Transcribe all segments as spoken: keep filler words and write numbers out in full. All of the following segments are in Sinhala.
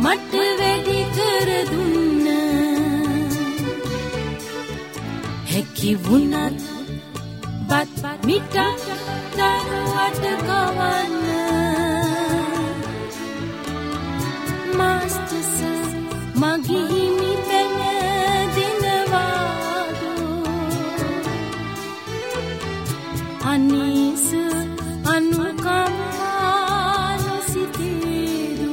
මට වැඩි කර දුන්න හැකි වුණත් බත් මිටක් දරුවට කවන්න මාස්ටර් සර් මගේ හිමි පැන දිනවාදු අනීස අනුකම්පානු සිතේදු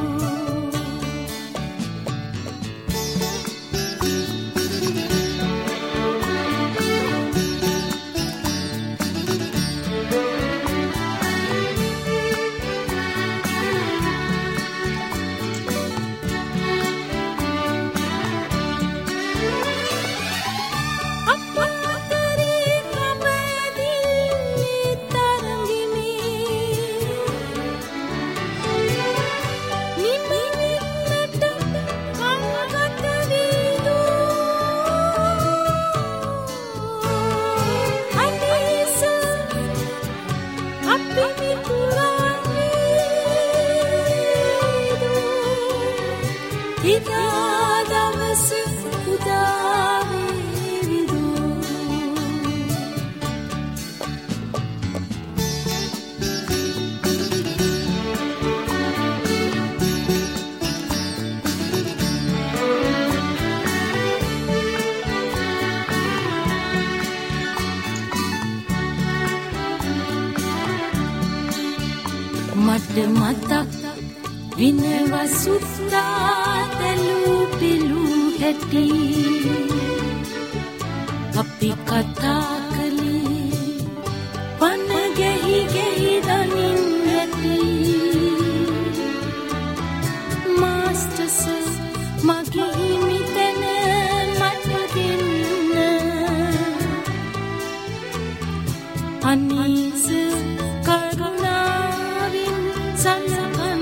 ඉදා දවස උදා වේවිදු මට මතක් විනව සුත්තා තලු පිලු හැටි අපි කතා කළේ පන ගැහි ගැහි දනින් හැටි මාස්ටර් සර් මගේ හිමි තැන මට දෙන්න අනීස කරුණාවෙන් සලකන්න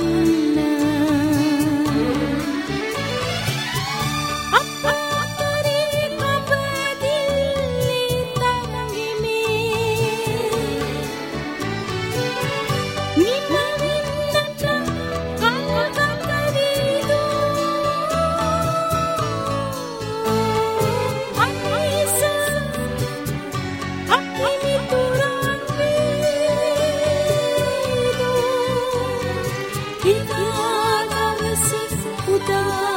ඉදා දවස උදා